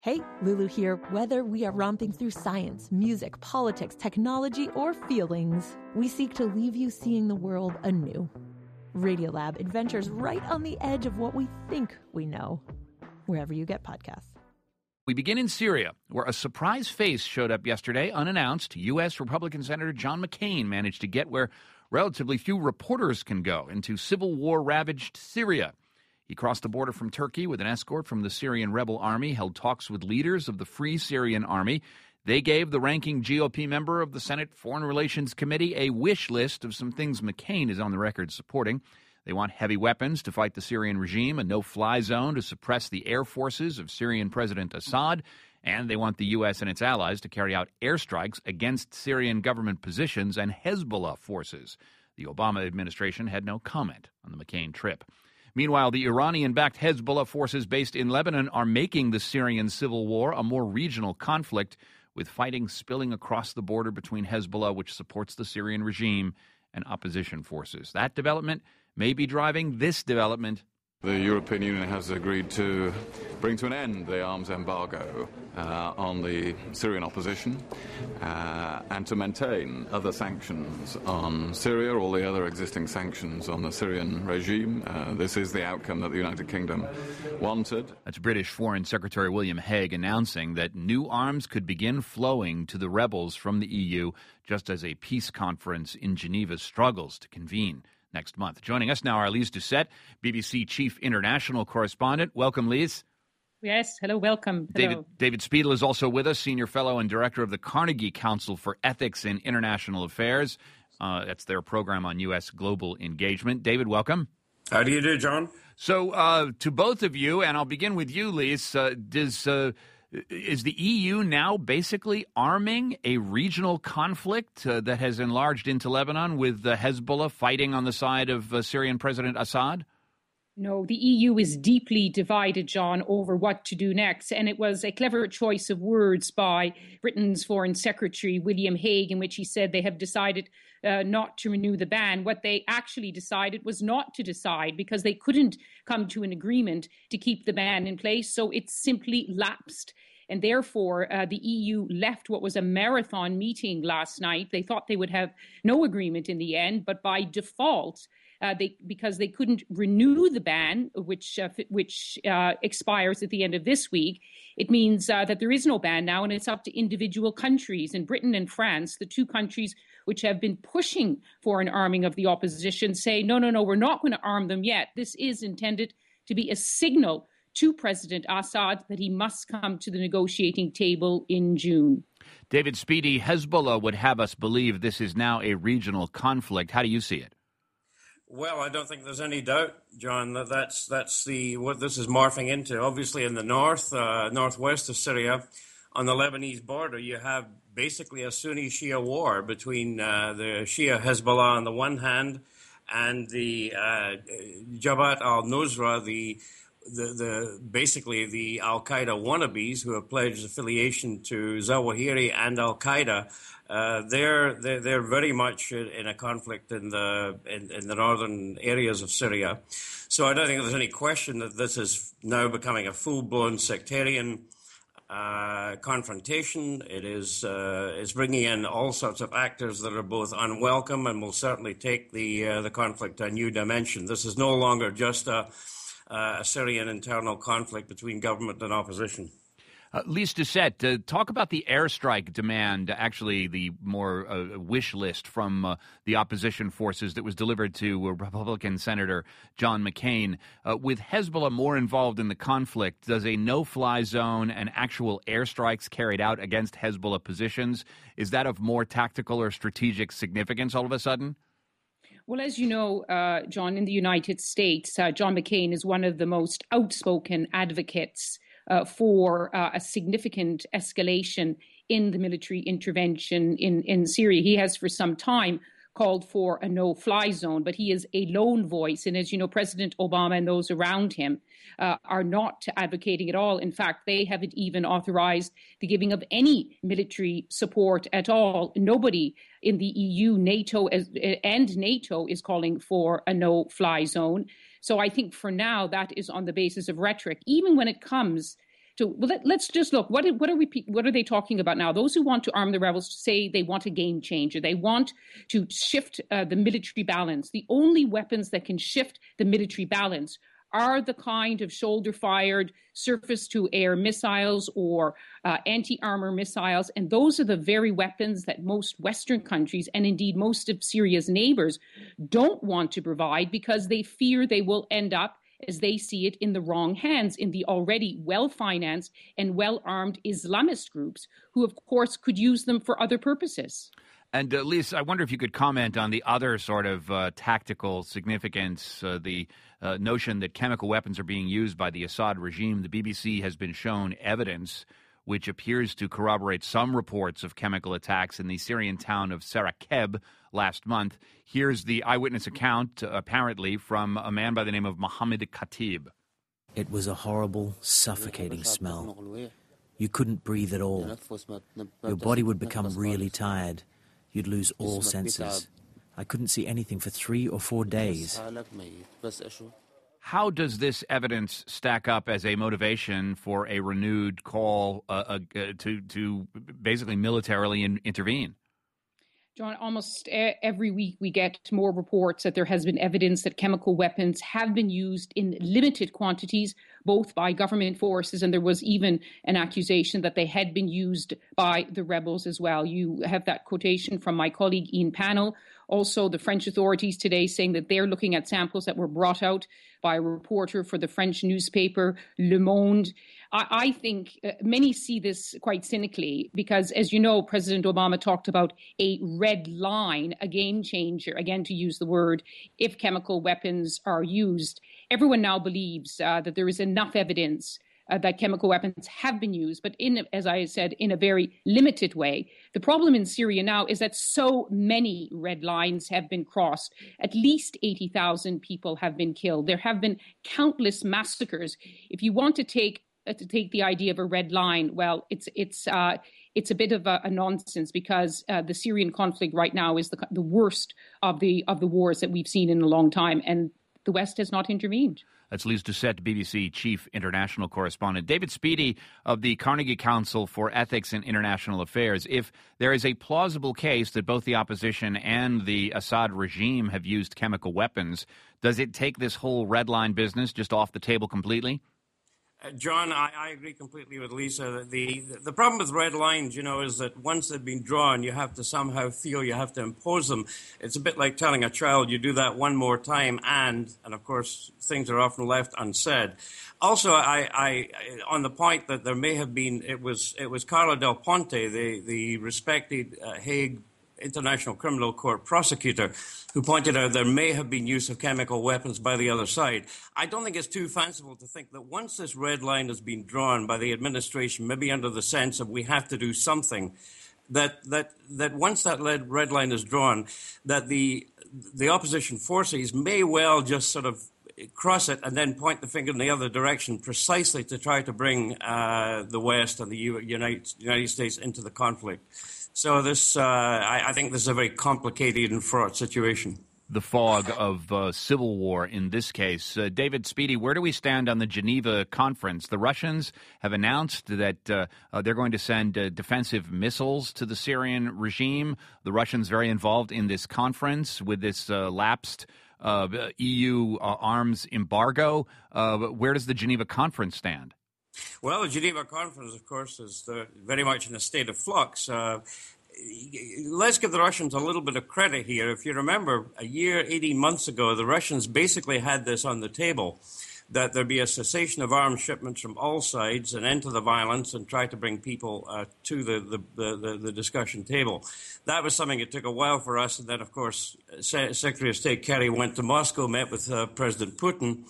Hey, Lulu here. Whether we are romping through science, music, politics, technology, or feelings, we seek to leave you seeing the world anew. Radiolab adventures right on the edge of what we think we know, wherever you get podcasts. We begin in Syria, where a surprise face showed up yesterday, unannounced. U.S. Republican Senator John McCain managed to get where relatively few reporters can go, into civil war-ravaged Syria. He crossed the border from Turkey with an escort from the Syrian rebel army, held talks with leaders of the Free Syrian Army. They gave the ranking GOP member of the Senate Foreign Relations Committee a wish list of some things McCain is on the record supporting. They want heavy weapons to fight the Syrian regime, a no-fly zone to suppress the air forces of Syrian President Assad, and they want the U.S. and its allies to carry out airstrikes against Syrian government positions and Hezbollah forces. The Obama administration had no comment on the McCain trip. Meanwhile, the Iranian-backed Hezbollah forces based in Lebanon are making the Syrian civil war a more regional conflict, with fighting spilling across the border between Hezbollah, which supports the Syrian regime, and opposition forces. That development may be driving this development. The European Union has agreed to bring to an end the arms embargo on the Syrian opposition and to maintain other sanctions on Syria, all the other existing sanctions on the Syrian regime. This is the outcome that the United Kingdom wanted. That's British Foreign Secretary William Hague announcing that new arms could begin flowing to the rebels from the EU just as a peace conference in Geneva struggles to convene next month. Joining us now are Lise Doucette, BBC Chief International Correspondent. Welcome, Lise. Yes, hello, welcome. Hello. David Spiedel is also with us, Senior Fellow and Director of the Carnegie Council for Ethics in International Affairs. That's their program on U.S. global engagement. David, welcome. How do you do, John? So, to both of you, and I'll begin with you, Lise, is the EU now basically arming a regional conflict that has enlarged into Lebanon with Hezbollah fighting on the side of Syrian President Assad? No, the EU is deeply divided, John, over what to do next. And it was a clever choice of words by Britain's Foreign Secretary, William Hague, in which he said they have decided not to renew the ban. What they actually decided was not to decide, because they couldn't come to an agreement to keep the ban in place. So it simply lapsed. And therefore, the EU left what was a marathon meeting last night. They thought they would have no agreement in the end, but by default, because they couldn't renew the ban, which expires at the end of this week, it means that there is no ban now, and it's up to individual countries. And Britain and France, the two countries which have been pushing for an arming of the opposition, say, no, we're not going to arm them yet. This is intended to be a signal to President Assad that he must come to the negotiating table in June. David Speedy, Hezbollah would have us believe this is now a regional conflict. How do you see it? Well, I don't think there's any doubt, John, that that's what this is morphing into. Obviously, in the northwest of Syria, on the Lebanese border, you have basically a Sunni-Shia war between the Shia Hezbollah on the one hand and the Jabhat al-Nusra, the basically the Al-Qaeda wannabes who have pledged affiliation to Zawahiri and Al-Qaeda. They're very much in a conflict in the northern areas of Syria. So I don't think there's any question that this is now becoming a full-blown sectarian confrontation. It's bringing in all sorts of actors that are both unwelcome and will certainly take the conflict to a new dimension. This is no longer just a Syrian internal conflict between government and opposition. Lise Doucette, talk about the airstrike demand, actually the more wish list from the opposition forces that was delivered to Republican Senator John McCain. With Hezbollah more involved in the conflict, does a no-fly zone and actual airstrikes carried out against Hezbollah positions, is that of more tactical or strategic significance all of a sudden? Well, as you know, John, in the United States, John McCain is one of the most outspoken advocates for a significant escalation in the military intervention in Syria. He has for some time called for a no-fly zone, but he is a lone voice. And as you know, President Obama and those around him are not advocating at all. In fact, they haven't even authorized the giving of any military support at all. Nobody in the EU, NATO is calling for a no-fly zone. So I think for now that is on the basis of rhetoric. Even when it comes So let's just look. What are they talking about now? Those who want to arm the rebels say they want a game changer. They want to shift the military balance. The only weapons that can shift the military balance are the kind of shoulder-fired surface-to-air missiles or anti-armor missiles. And those are the very weapons that most Western countries, and indeed most of Syria's neighbors, don't want to provide because they fear they will end up, as they see it, in the wrong hands, in the already well-financed and well-armed Islamist groups, who, of course, could use them for other purposes. And, Lisa, I wonder if you could comment on the other sort of tactical significance, the notion that chemical weapons are being used by the Assad regime. The BBC has been shown evidence which appears to corroborate some reports of chemical attacks in the Syrian town of Sarakeb last month. Here's the eyewitness account, apparently, from a man by the name of Mohammed Khatib. It was a horrible, suffocating smell. You couldn't breathe at all. Your body would become really tired. You'd lose all senses. I couldn't see anything for 3 or 4 days. How does this evidence stack up as a motivation for a renewed call to basically militarily intervene? John, almost every week we get more reports that there has been evidence that chemical weapons have been used in limited quantities, both by government forces, and there was even an accusation that they had been used by the rebels as well. You have that quotation from my colleague Ian Pannell. Also, the French authorities today saying that they're looking at samples that were brought out by a reporter for the French newspaper Le Monde. I think many see this quite cynically because, as you know, President Obama talked about a red line, a game changer, again, to use the word, if chemical weapons are used. Everyone now believes that there is enough evidence that chemical weapons have been used, but as I said, in a very limited way. The problem in Syria now is that so many red lines have been crossed. At least 80,000 people have been killed. There have been countless massacres. If you want to take the idea of a red line, well, it's a bit of a nonsense because the Syrian conflict right now is the worst of the wars that we've seen in a long time, and the West has not intervened. That's Lise Doucette, BBC Chief International Correspondent. David Speedy of the Carnegie Council for Ethics and International Affairs. If there is a plausible case that both the opposition and the Assad regime have used chemical weapons, does it take this whole red line business just off the table completely? John, I agree completely with Lisa. The problem with red lines, is that once they've been drawn, you have to somehow feel you have to impose them. It's a bit like telling a child you do that one more time, and of course, things are often left unsaid. Also, I on the point that there may have been, it was Carla Del Ponte, the respected Hague International Criminal Court prosecutor, who pointed out there may have been use of chemical weapons by the other side. I don't think it's too fanciful to think that once this red line has been drawn by the administration, maybe under the sense of we have to do something, that once that red line is drawn, that the opposition forces may well just sort of cross it and then point the finger in the other direction precisely to try to bring the West and the United States into the conflict. So this, I think this is a very complicated and fraught situation. The fog of civil war in this case. David Speedy, where do we stand on the Geneva conference? The Russians have announced that they're going to send defensive missiles to the Syrian regime. The Russians very involved in this conference with this lapsed EU arms embargo. Where does the Geneva conference stand? Well, the Geneva Conference, of course, is very much in a state of flux. Let's give the Russians a little bit of credit here. If you remember, a year, 18 months ago, the Russians basically had this on the table, that there be a cessation of arms shipments from all sides, an end to the violence, and try to bring people to the discussion table. That was something that took a while for us. And then, of course, Secretary of State Kerry went to Moscow, met with President Putin.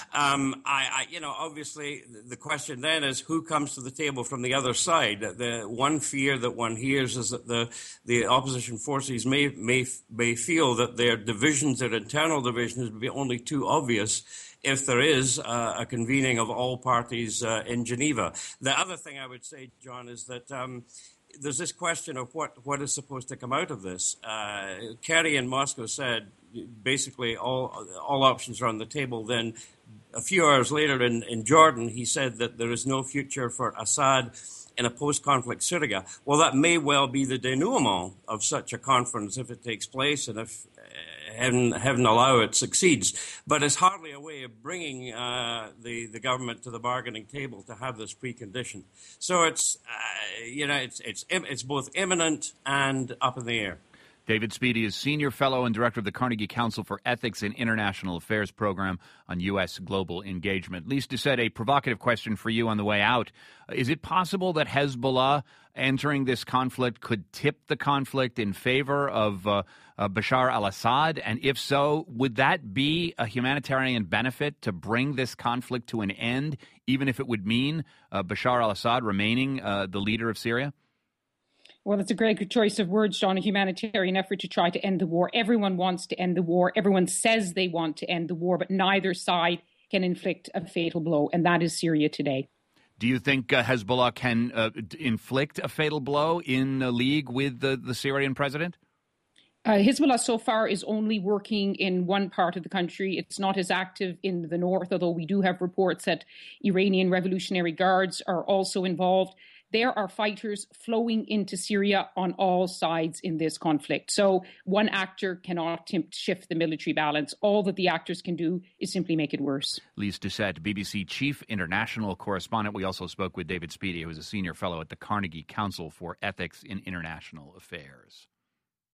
Obviously, the question then is who comes to the table from the other side. The one fear that one hears is that the opposition forces may feel that their divisions, their internal divisions, will be only too obvious if there is a convening of all parties in Geneva. The other thing I would say, John, is that there's this question of what is supposed to come out of this. Kerry in Moscow said basically all options are on the table. Then a few hours later in Jordan, he said that there is no future for Assad in a post-conflict Syria. Well, that may well be the denouement of such a conference if it takes place and if heaven allow it succeeds. But it's hardly a way of bringing the government to the bargaining table to have this precondition. So it's both imminent and up in the air. David Speedy is Senior Fellow and Director of the Carnegie Council for Ethics in International Affairs Program on U.S. Global Engagement. Lise Doucette, a provocative question for you on the way out. Is it possible that Hezbollah entering this conflict could tip the conflict in favor of Bashar al-Assad? And if so, would that be a humanitarian benefit to bring this conflict to an end, even if it would mean Bashar al-Assad remaining the leader of Syria? Well, it's a great choice of words, John, a humanitarian effort to try to end the war. Everyone wants to end the war. Everyone says they want to end the war, but neither side can inflict a fatal blow, and that is Syria today. Do you think Hezbollah can inflict a fatal blow in league with the Syrian president? Hezbollah so far is only working in one part of the country. It's not as active in the north, although we do have reports that Iranian Revolutionary Guards are also involved. There are fighters flowing into Syria on all sides in this conflict. So one actor cannot shift the military balance. All that the actors can do is simply make it worse. Lise Doucette, BBC Chief International Correspondent. We also spoke with David Speedy, who is a Senior Fellow at the Carnegie Council for Ethics in International Affairs.